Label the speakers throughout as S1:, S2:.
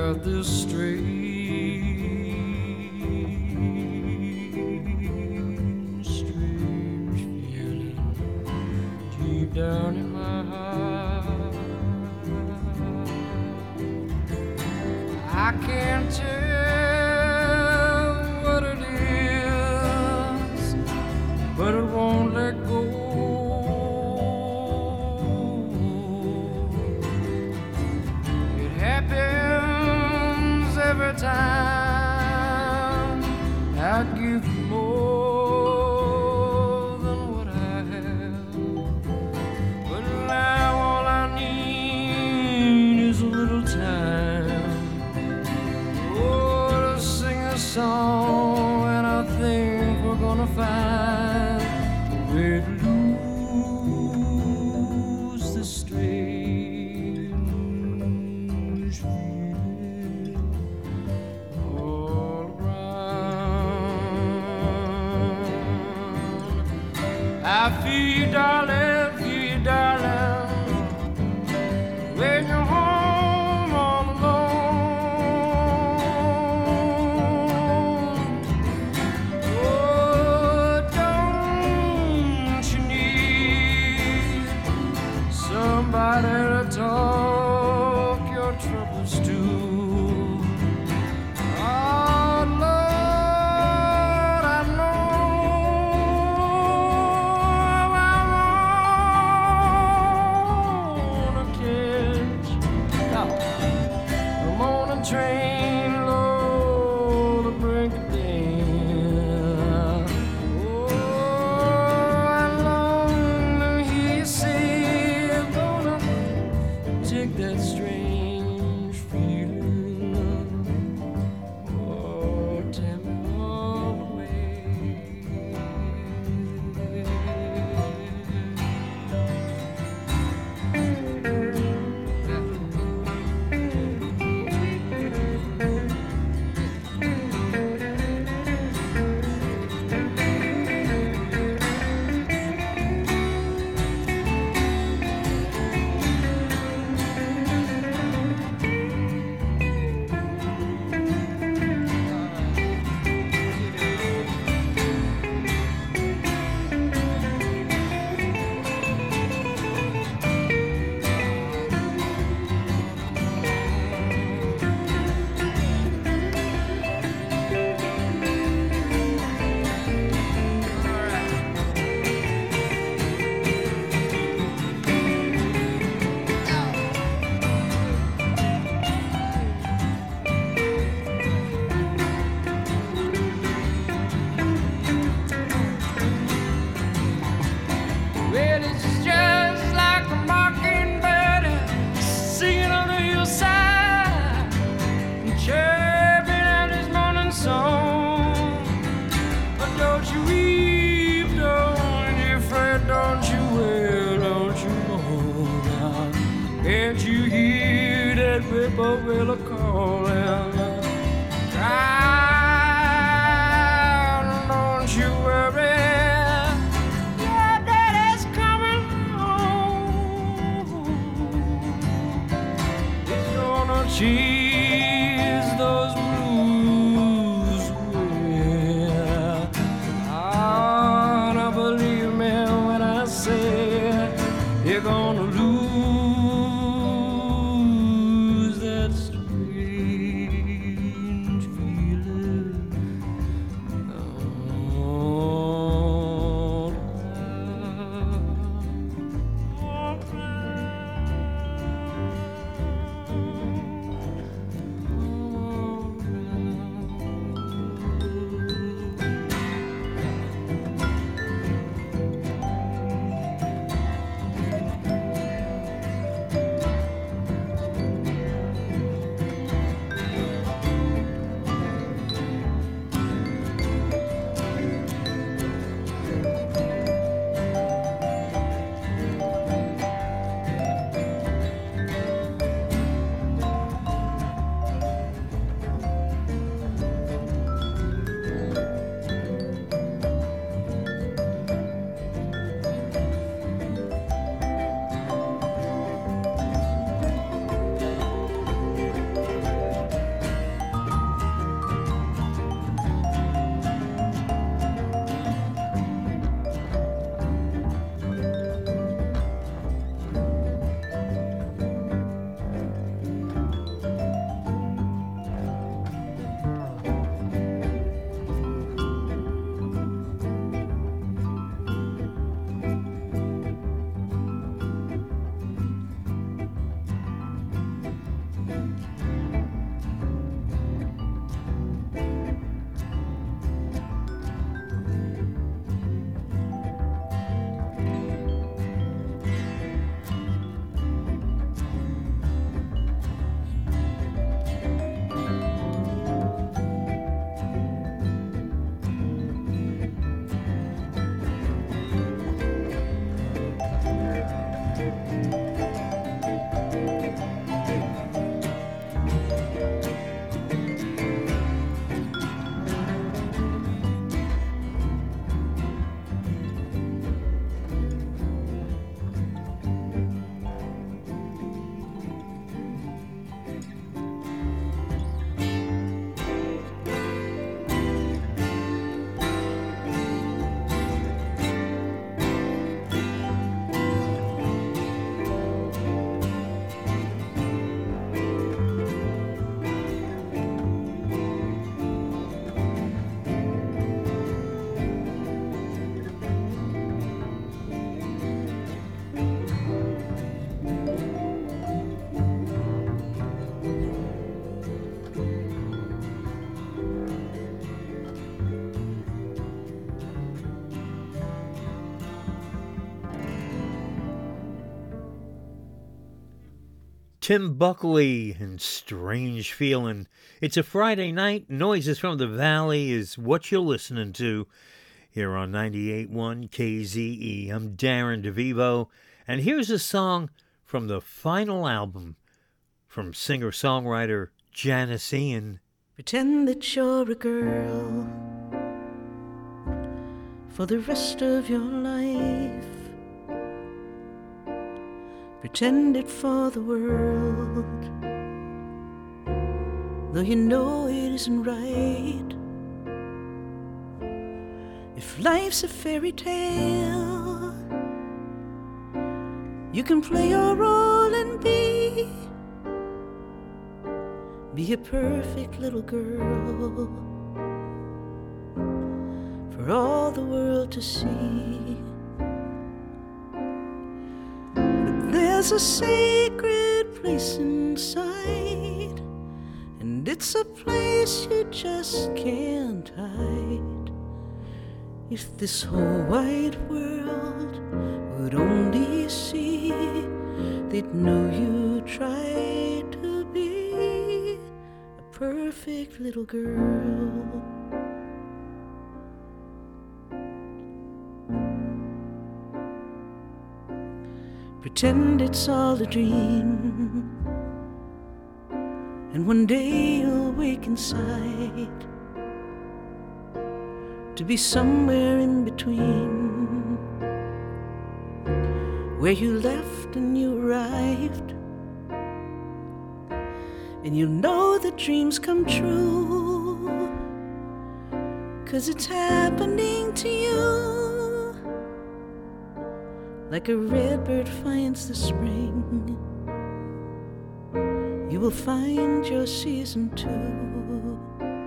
S1: got this strange feeling deep down in my heart. I can't tell what it is, but it won't let go. It happens every time I give you more than what I have. But now all I need is a little time, oh, to sing a song, and I think we're gonna find a way to lose this strange feeling all around. I feel you, darling, when you're home all alone. Oh, don't you need somebody to talk your troubles to? Oh, Lord, I know I wanna catch the morning train, Lord, to bring it down. Oh, I long to hear you say you're gonna take that strange feeling, oh, tell me all away. Well, it's just like a mockingbird singing on the hillside, chirping out his morning song. But don't you weep, don't you fret, don't you wail, don't you mourn now. Can't you hear that whippoorwill calling? Child, don't you worry. Cheese those blues away. Ah, now believe me when I say you're gonna lose that strange
S2: Tim Buckley and Strange Feelin'. It's a Friday night. Noises from the Valley is what you're listening to here on 98.1 KZE. I'm Darren DeVivo, and here's a song from the final album from singer-songwriter Janis Ian.
S3: Pretend that you're a girl for the rest of your life. Pretend it for the world, though you know it isn't right. If life's a fairy tale, you can play your role and be a perfect little girl for all the world to see. There's a sacred place inside, and it's a place you just can't hide. If this whole wide world would only see, they'd know you tried to be a perfect little girl. Pretend it's all a dream, and one day you'll wake inside to be somewhere in between, where you left and you arrived. And you'll know that dreams come true, 'cause it's happening to you. Like a red bird finds the spring, you will find your season too.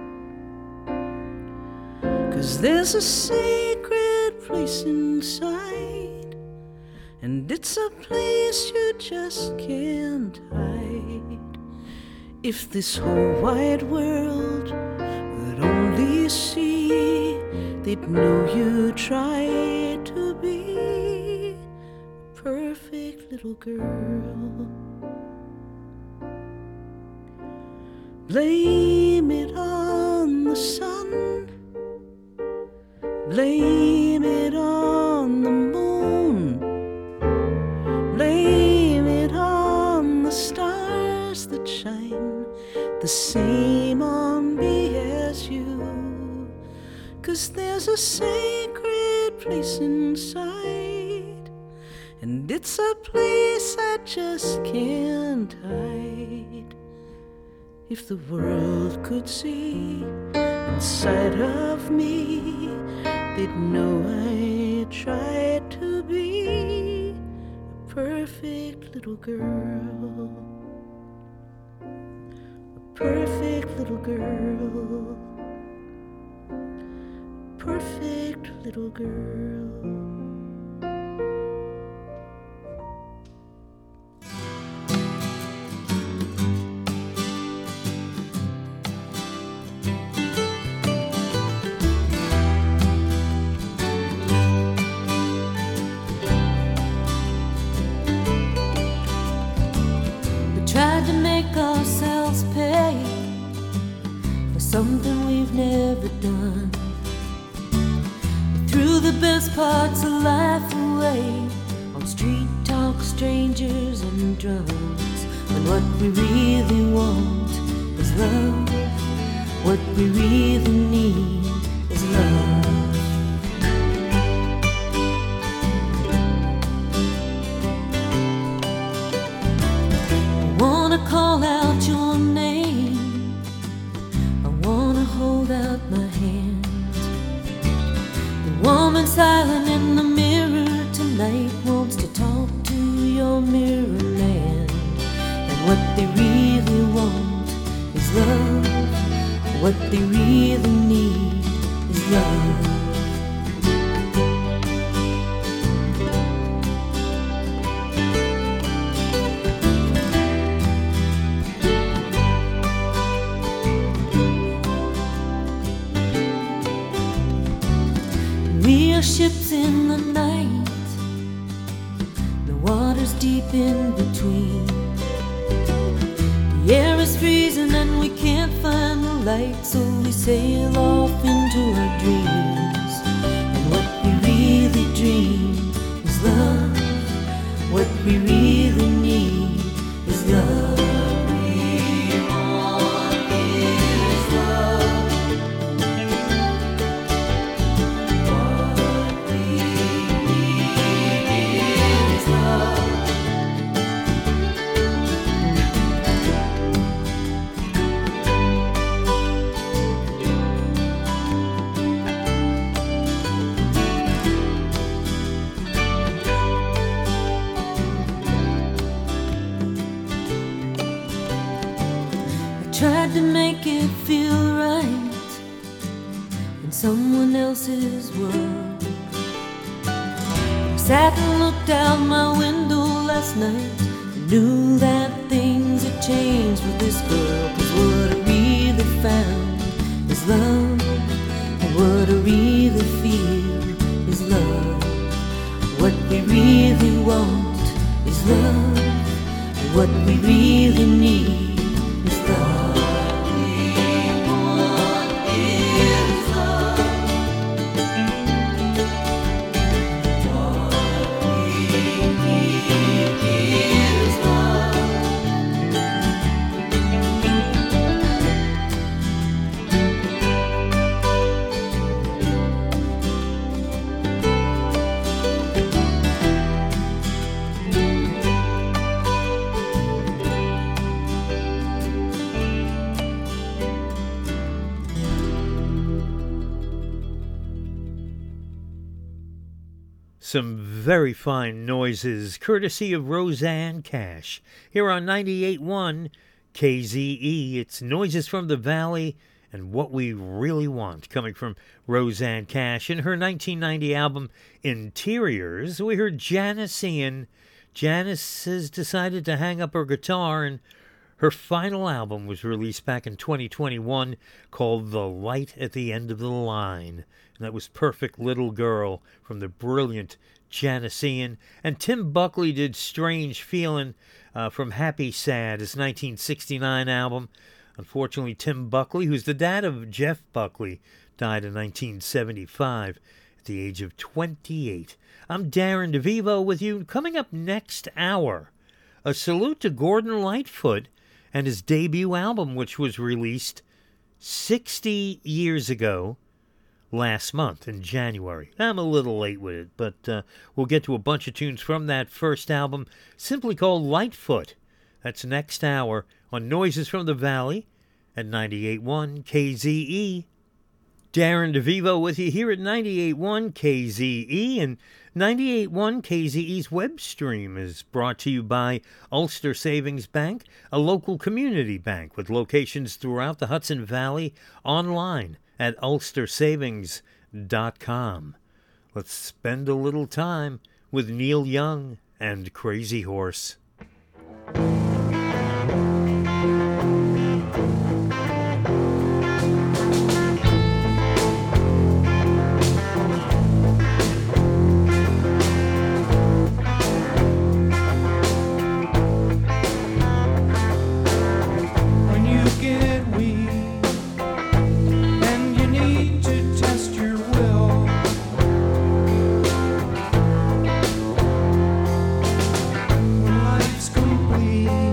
S3: 'Cause there's a sacred place inside, and it's a place you just can't hide. If this whole wide world would only see, they'd know you tried to be perfect little girl. Blame it on the sun, blame it on the moon, blame it on the stars that shine the same on me as you. 'Cause there's a sacred place inside, and it's a place I just can't hide. If the world could see inside of me, they'd know I tried to be a perfect little girl. A perfect little girl. Perfect little girl. Ourselves pay for something we've never done. We threw the best parts of life away on street talk, strangers and drums. When what we really want is love, what we really need is love. Call out your name, I wanna hold out my hand. The woman silent in the mirror tonight wants to talk to your mirror man. And what they really want is love, what they really need is love. Ships in the night, the water's deep in between. The air is freezing and we can't find the light, so we sail off into our dreams. And what we really dream is love. What we really need is love. Tried to make it feel right in someone else's world. Sat and looked out my window last night and knew that things had changed with this girl. 'Cause what I really found is love, and what I really feel is love. What we really want is love, and what we really need is love.
S2: Some very fine noises, courtesy of Rosanne Cash. Here on 98.1 KZE, it's Noises from the Valley and What We Really Want, coming from Rosanne Cash. In her 1990 album, Interiors, we heard Janis Ian. Janis has decided to hang up her guitar, and her final album was released back in 2021 called The Light at the End of the Line. And that was Perfect Little Girl from the brilliant Janis Ian. And Tim Buckley did Strange Feelin' from Happy Sad, his 1969 album. Unfortunately, Tim Buckley, who's the dad of Jeff Buckley, died in 1975 at the age of 28. I'm Darren DeVivo with you. Coming up next hour, a salute to Gordon Lightfoot and his debut album, which was released 60 years ago last month in January. I'm a little late with it, but we'll get to a bunch of tunes from that first album, simply called Lightfoot. That's next hour on Noises from the Valley at 98.1 KZE. Darren DeVivo with you here at 98.1 KZE, and 98.1 KZE's web stream is brought to you by Ulster Savings Bank, a local community bank with locations throughout the Hudson Valley, online at ulstersavings.com. Let's spend a little time with Neil Young and Crazy Horse.
S4: Complete.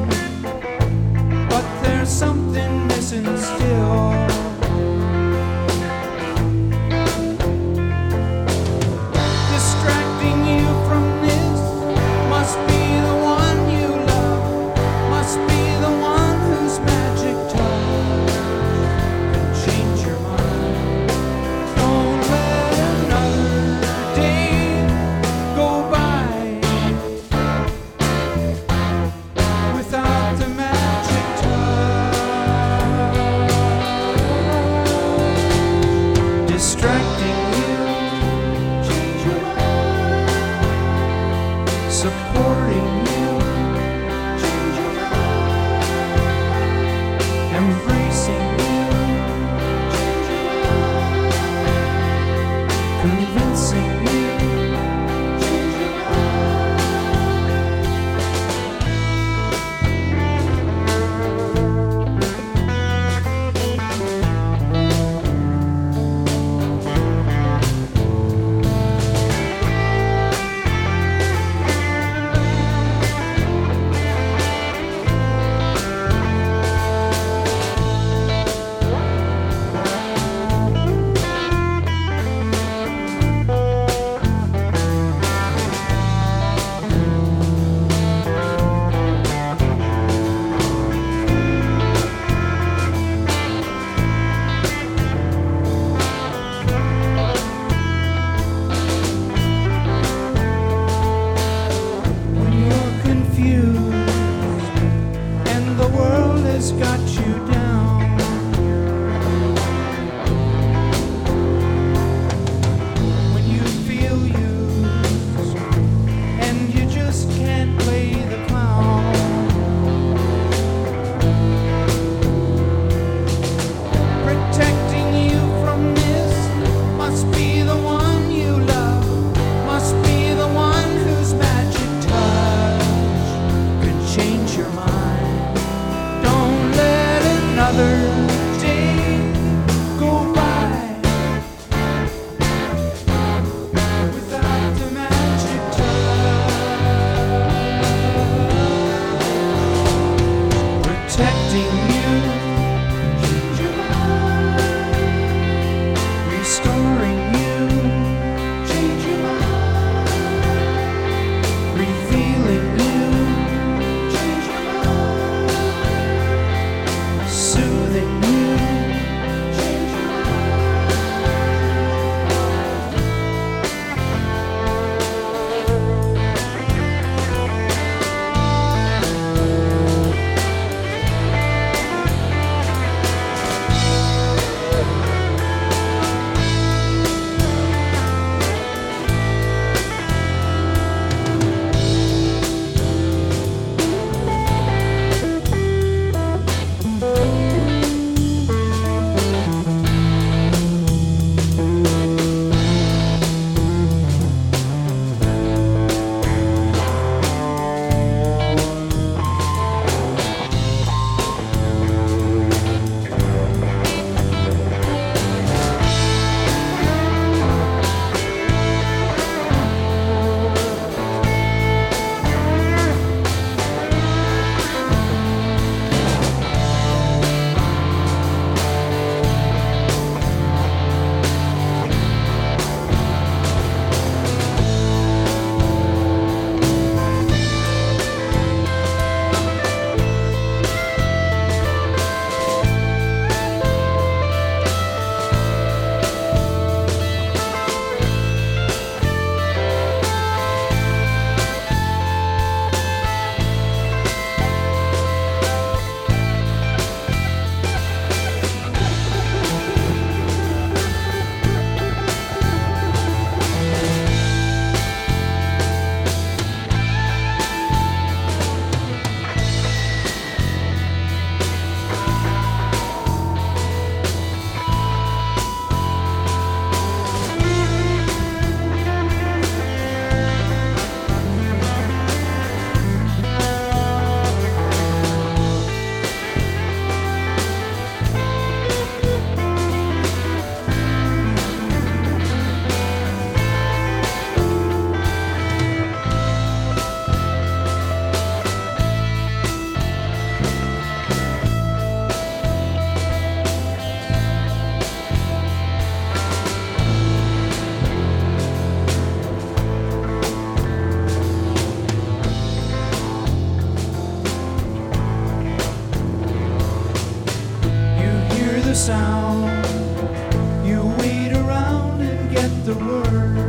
S4: sound. You wait around and get the word.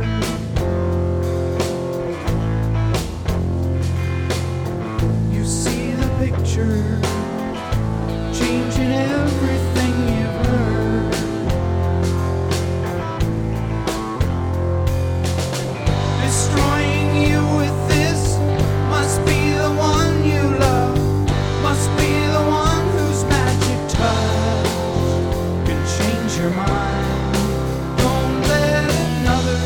S4: You see the picture changing everything you've heard. Destroying you with this must be the one you love, must be the one whose magic touch can change your mind. Don't let another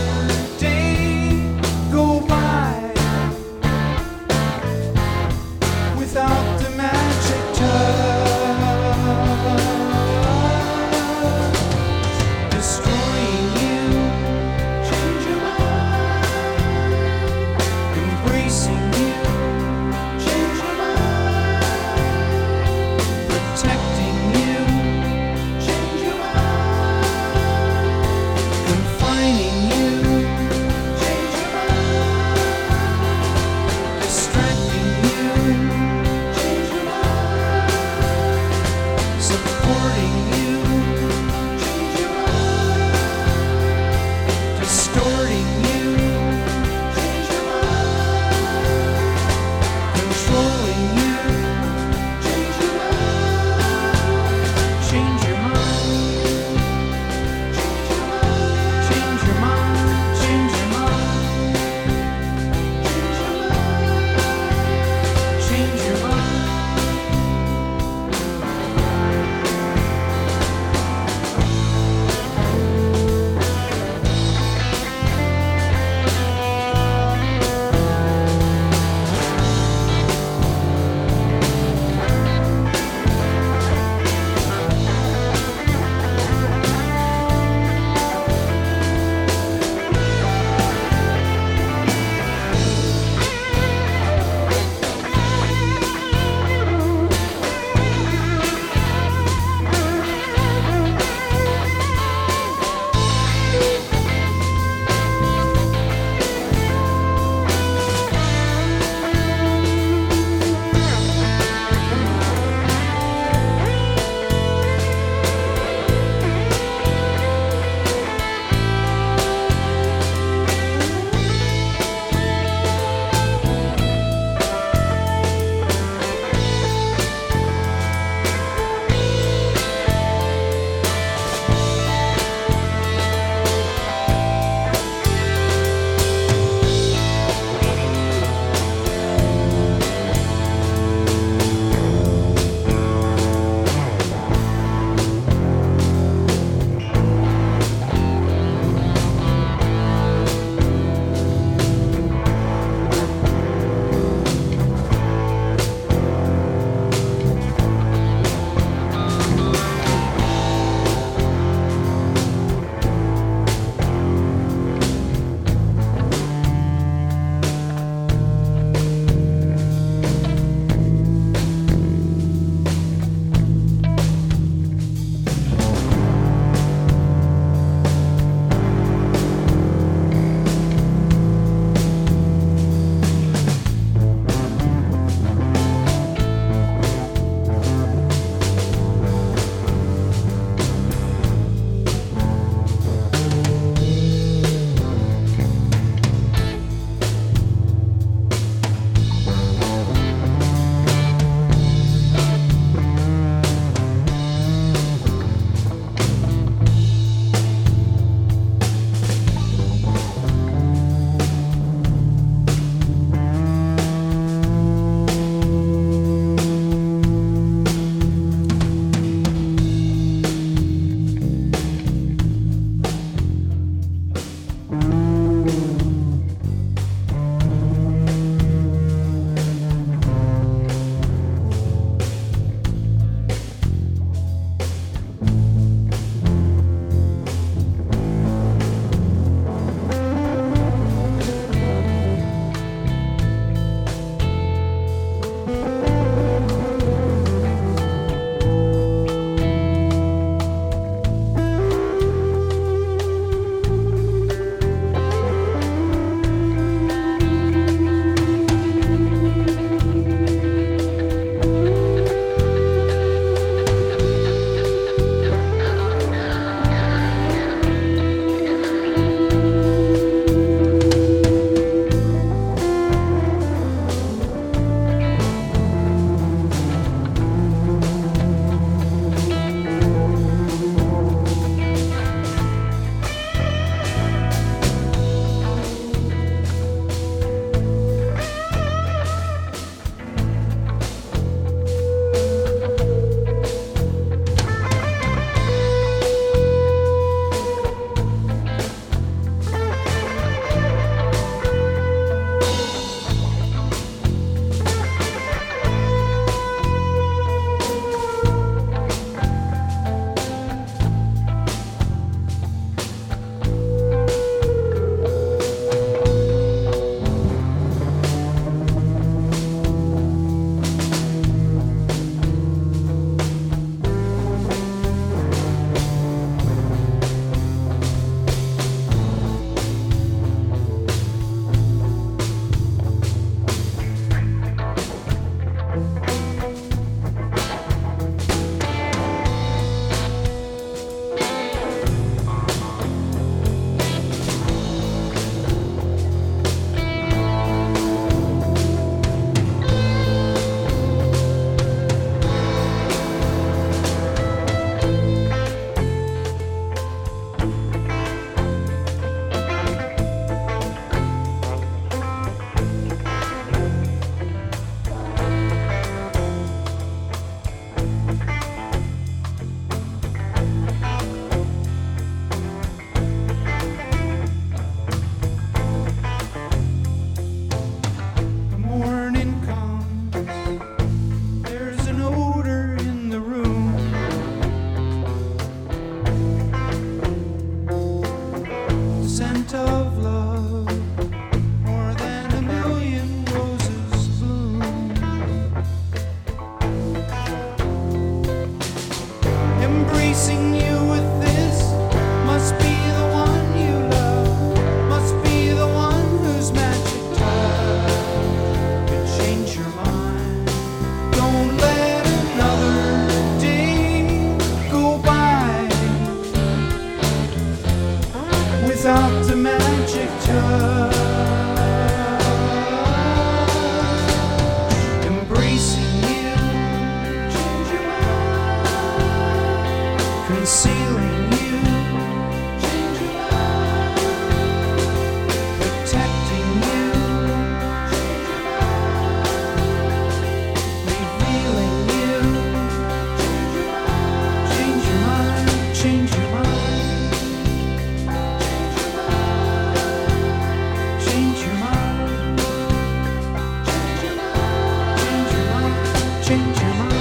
S4: change your mind.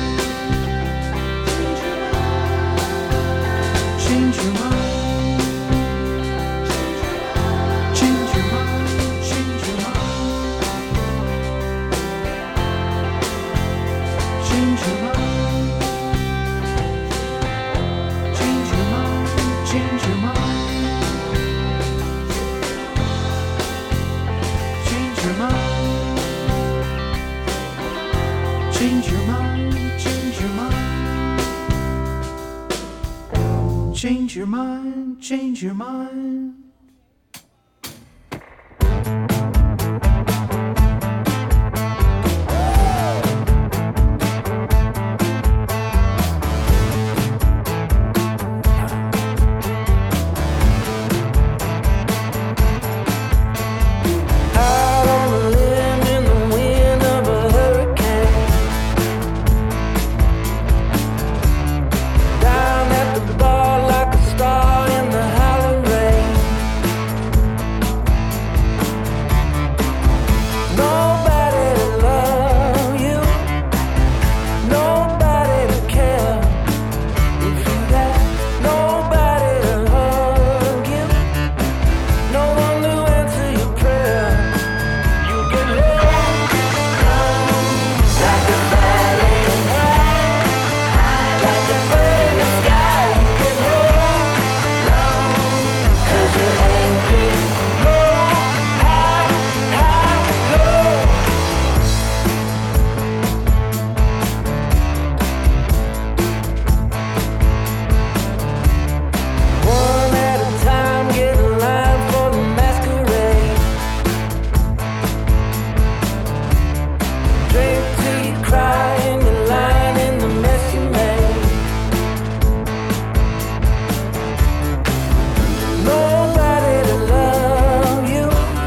S4: Change your mind. Change your mind. Change your mind. Change your mind. Change your mind. Change your mind. Change your mind. Change your mind. Change your mind. Change your mind. Change your mind.
S1: Out on a limb in the wind of a hurricane. Down at the bar like a star in the howling rain. Nobody to love you, nobody to care. If you got nobody to hug you, no one to answer your prayer. You get low, like a valley high, like a bird in the sky. You get low, 'cause you're angry. Low, high, low. One at a time, get in line for the masquerade. Drink till you cry in the line in the mess you made. Nobody to love you,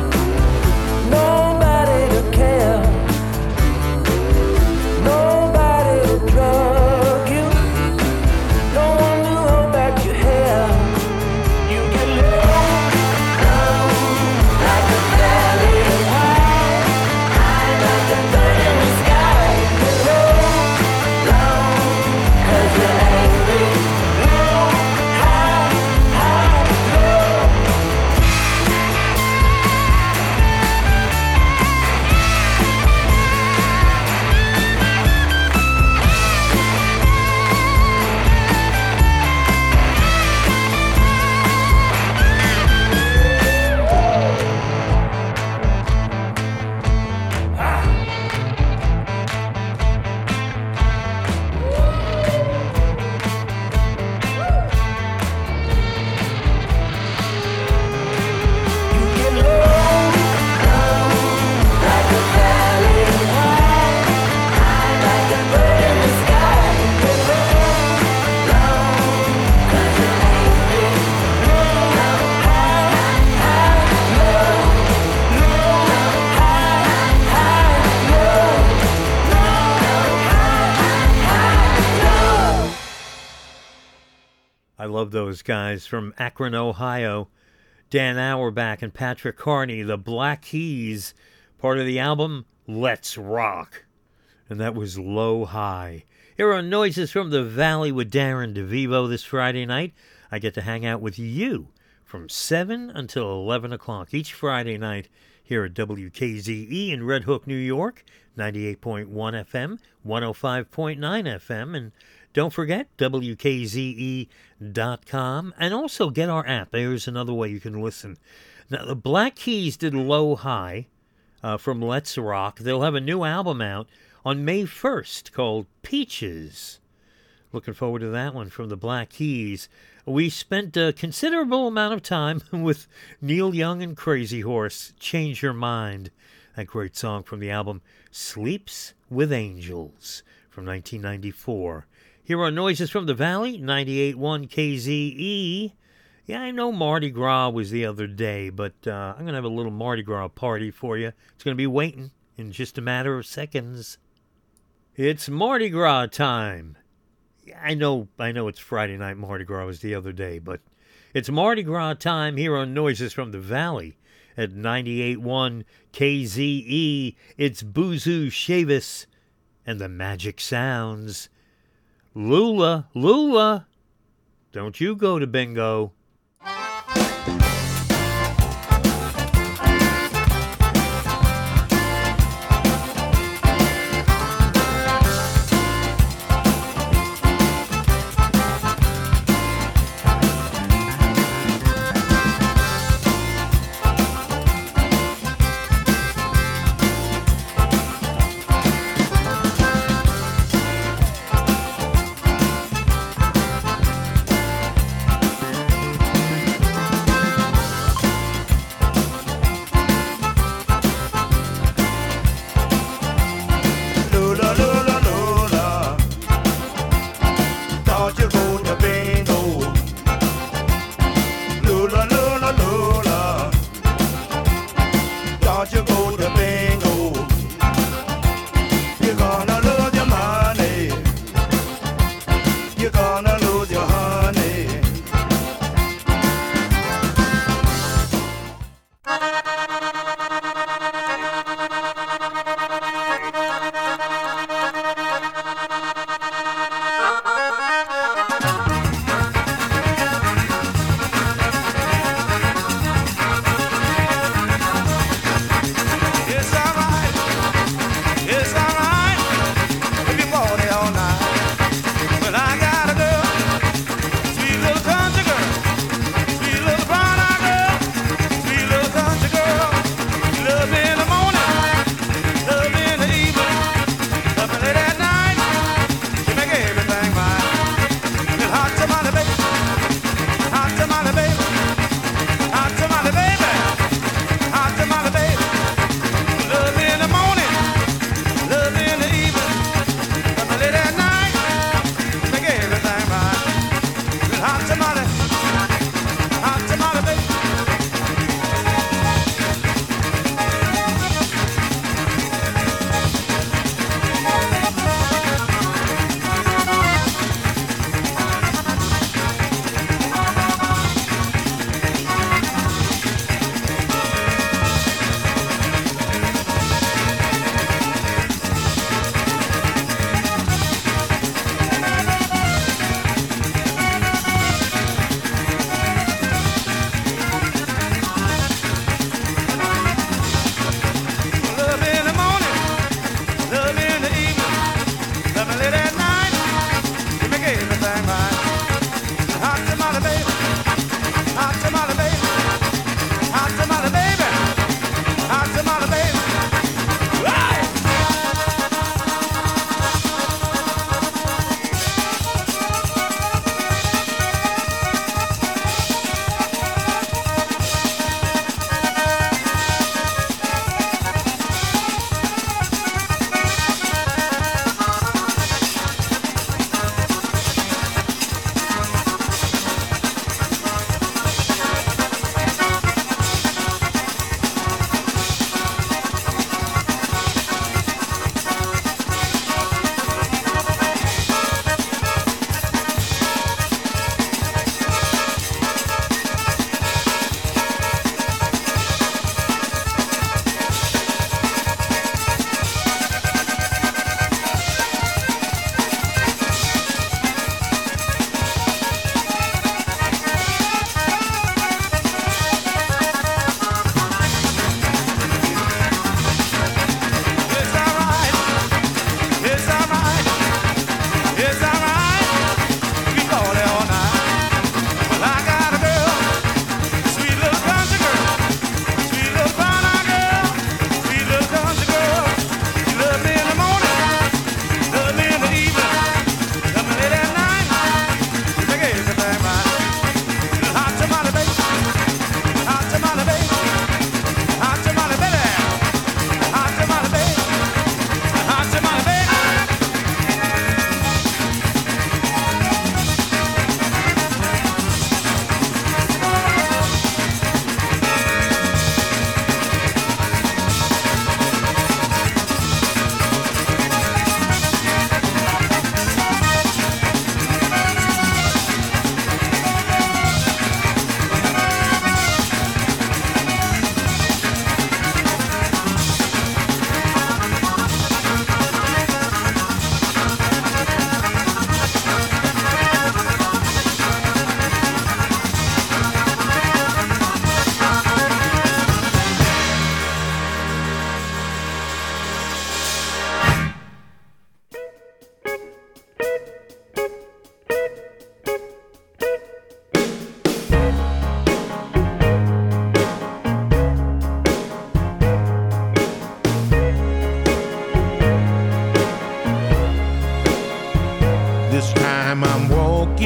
S1: nobody to care, nobody to drug you, no one to hold back your hair. You get low, like a valley high, like a bird in the sky. You get low, 'cause you're angry. Low, high, low. You get low, like a valley high, like a bird in the sky. You get low, 'cause you're angry. Low, high, low, low.
S2: I love those guys from Akron, Ohio. Dan Auerbach and Patrick Carney, the Black Keys, part of the album Let's Rock. And that was Low High. Here are Noises from the Valley with Darren DeVivo this Friday night. I get to hang out with you from 7 until 11 o'clock each Friday night here at WKZE in Red Hook, New York, 98.1 FM, 105.9 FM, and don't forget, WKZE.com, and also get our app. There's another way you can listen. Now, the Black Keys did Low High from Let's Rock. They'll have a new album out on May 1st called Peaches. Looking forward to that one from the Black Keys. We spent a considerable amount of time with Neil Young and Crazy Horse, Change Your Mind. That great song from the album Sleeps with Angels from 1994. Here are Noises from the Valley, 98.1 KZE. Yeah, I know Mardi Gras was the other day, but I'm going to have a little Mardi Gras party for you. It's going to be waiting in just a matter of seconds. It's Mardi Gras time. I know it's Friday night. Mardi Gras was the other day, but it's Mardi Gras time here on Noises from the Valley at 98.1 KZE. It's Boozoo Chavis and the magic sounds. Lula, Lula, don't you go to bingo.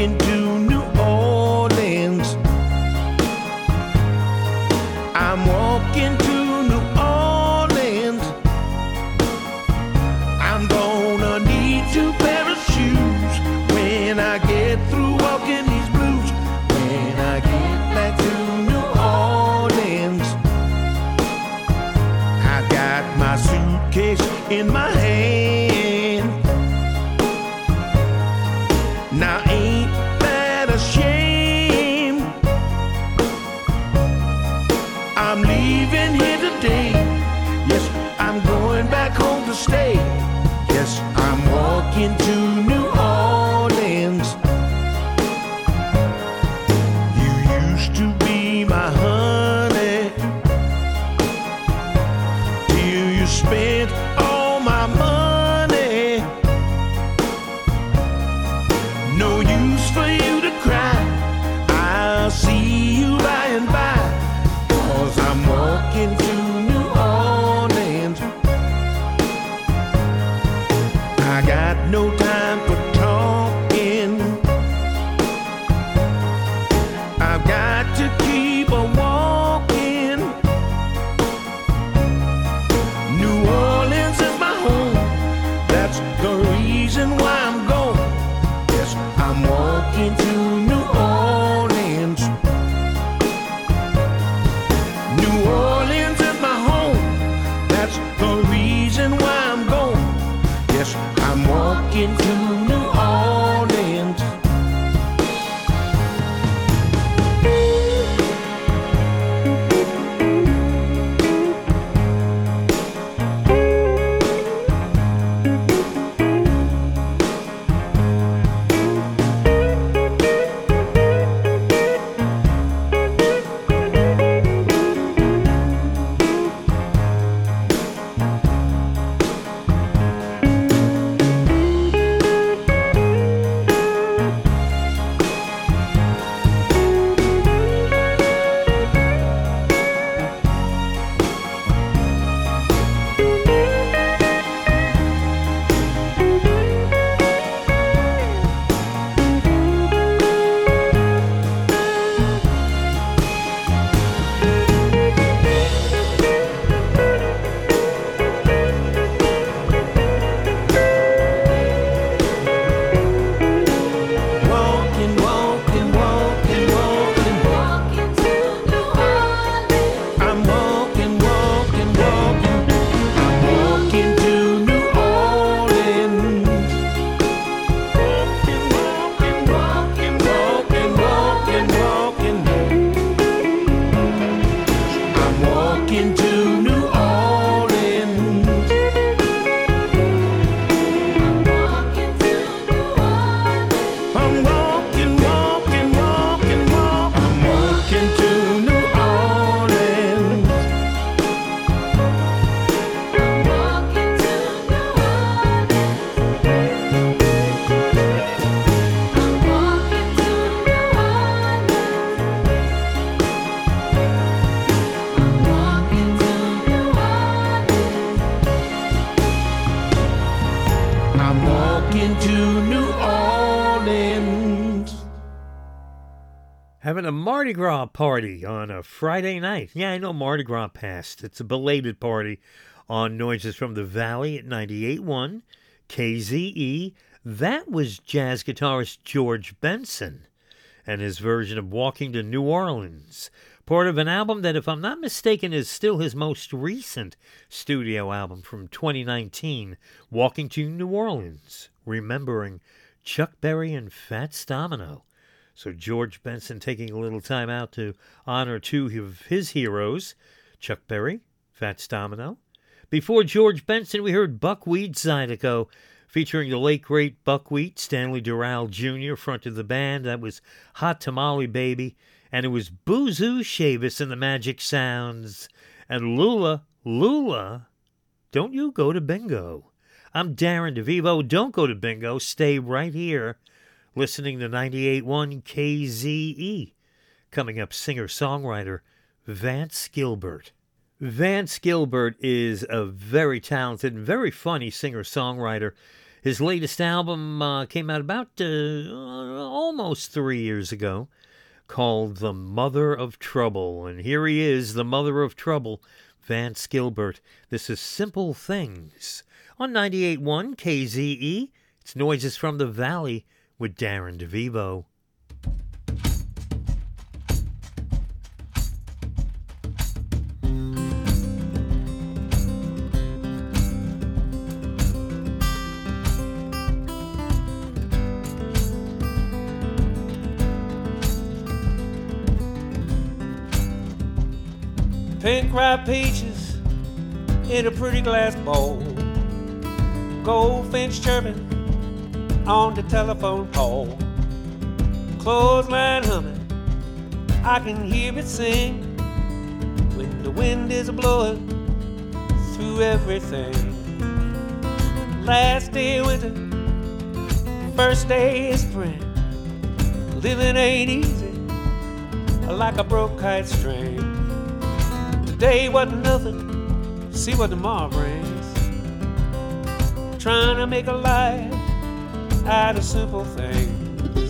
S5: walking to New Orleans. I'm walking to New Orleans. I'm gonna need 2 pair of shoes when I get through walking these blues. When I get back to New Orleans, I got my suitcase in my hand. Now ain't that a shame? I'm leaving here today. Yes, I'm going back home to stay. Yes, I'm walking to New Orleans. You used to be my honey till you spent all my money. No use for you to cry. I'll see you by and by. 'Cause I'm walking to New Orleans. I got no time for talking. I've got to keep a walking. New Orleans is my home. That's the reason why I'm going. Yes, I'm walking to New Orleans. New Orleans is my home. That's the reason why I'm going. Yes, I'm walking to New Orleans. Walking, walking, walking, walking.
S3: Walking to New Orleans.
S5: I'm walking, walking, walking. I'm walking to New Orleans. Walking, walking, walking, walking, walking, walking. I'm walking to New Orleans.
S3: Walking to New Orleans.
S5: I'm walking, walking, walking, walking. I'm walking to New Orleans.
S3: Walking to New Orleans.
S5: I'm walking to New Orleans.
S2: Having a Mardi Gras party on a Friday night. Yeah, I know Mardi Gras passed. It's a belated party on Noises from the Valley at 98.1 KZE. That was jazz guitarist George Benson and his version of Walking to New Orleans, part of an album that, if I'm not mistaken, is still his most recent studio album from 2019, Walking to New Orleans, remembering Chuck Berry and Fats Domino. So George Benson taking a little time out to honor 2 of his heroes, Chuck Berry, Fats Domino. Before George Benson, we heard Buckwheat Zydeco, featuring the late, great Buckwheat. Stanley Doral Jr. fronted the band. That was Hot Tamale Baby. And it was Boozoo Shavis and the Magic Sounds. And Lula, don't you go to bingo. I'm Darren DeVivo. Don't go to bingo. Stay right here, listening to 98.1 KZE. Coming up, singer-songwriter Vance Gilbert. Vance Gilbert is a very talented and very funny singer-songwriter. His latest album came out about almost 3 years ago, called The Mother of Trouble. And here he is, the Mother of Trouble, Vance Gilbert. This is Simple Things on 98.1 KZE. It's Noises from the Valley with Darren DeVivo.
S6: Pink ripe peaches in a pretty glass bowl, goldfinch chirping on the telephone pole, clothesline humming, I can hear it sing when the wind is blowing through everything. Last day of winter, first day of spring, living ain't easy like a broke kite string. Today wasn't nothing, see what tomorrow brings. Trying to make a life out of simple things.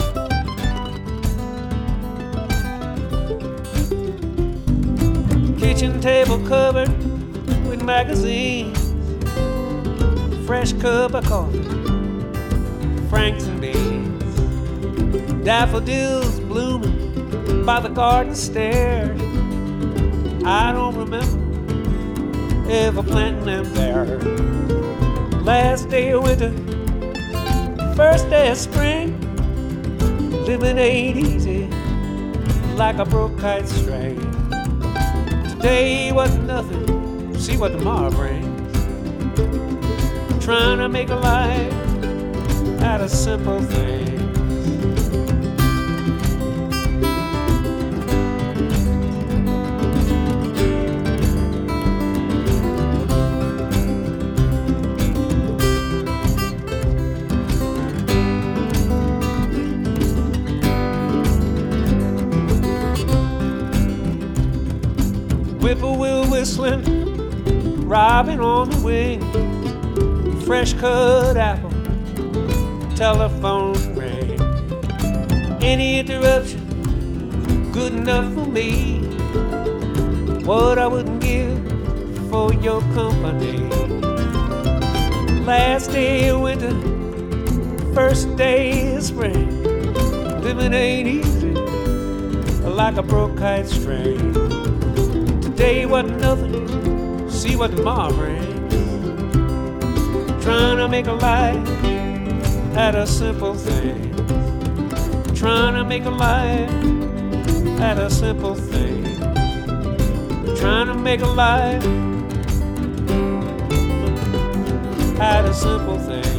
S6: Kitchen table covered with magazines, fresh cup of coffee, Franks and beans, daffodils blooming by the garden stairs. I don't remember ever planting them there. Last day of winter, first day of spring, living ain't easy like a broke kite string. Today wasn't nothing, see what tomorrow brings. Trying to make a life out of simple things. Whippoorwill whistling, robin on the wing, fresh cut apple, telephone ring. Any interruption, good enough for me. What I wouldn't give for your company. Last day of winter, first day of spring, living ain't easy like a broke kite string. Today wasn't nothing, see what tomorrow brings. Trying to make a life out of simple things. Trying to make a life out of simple things. Trying to make a life out of simple things.